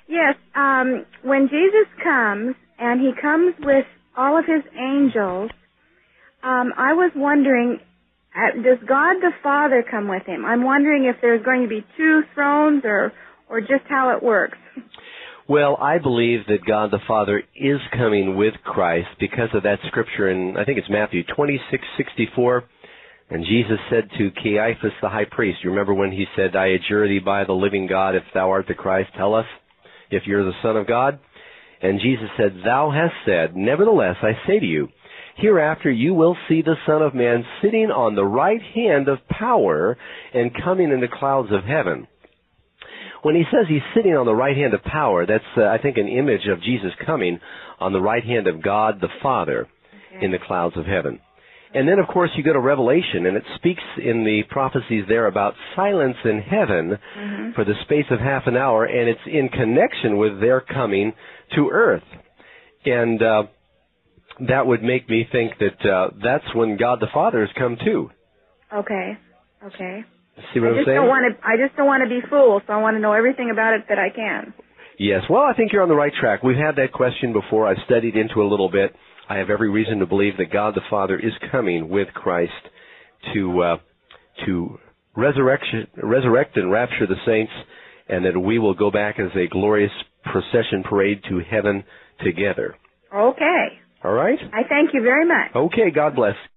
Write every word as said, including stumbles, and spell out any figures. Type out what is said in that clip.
Yes, um, when Jesus comes, and he comes with all of his angels, um, I was wondering, uh, does God the Father come with him? I'm wondering if there's going to be two thrones, or, or just how it works. Well, I believe that God the Father is coming with Christ because of that scripture in, I think it's Matthew twenty-six sixty-four. And Jesus said to Caiaphas the high priest, you remember when he said, I adjure thee by the living God, if thou art the Christ, tell us if you're the Son of God. And Jesus said, thou hast said, nevertheless, I say to you, hereafter you will see the Son of Man sitting on the right hand of power and coming in the clouds of heaven. When he says he's sitting on the right hand of power, that's, uh, I think, an image of Jesus coming on the right hand of God the Father okay. in the clouds of heaven. And then, of course, you go to Revelation, and it speaks in the prophecies there about silence in heaven mm-hmm. for the space of half an hour, and it's in connection with their coming to earth. And uh, that would make me think that uh, that's when God the Father has come too. Okay, okay. See what I I'm just saying? Don't want to, I just don't want to be fooled, so I want to know everything about it that I can. Yes, well, I think you're on the right track. We've had that question before. I've studied into it a little bit. I have every reason to believe that God the Father is coming with Christ to uh, to resurrection, resurrect and rapture the saints, and that we will go back as a glorious procession parade to heaven together. Okay. All right? I thank you very much. Okay, God bless.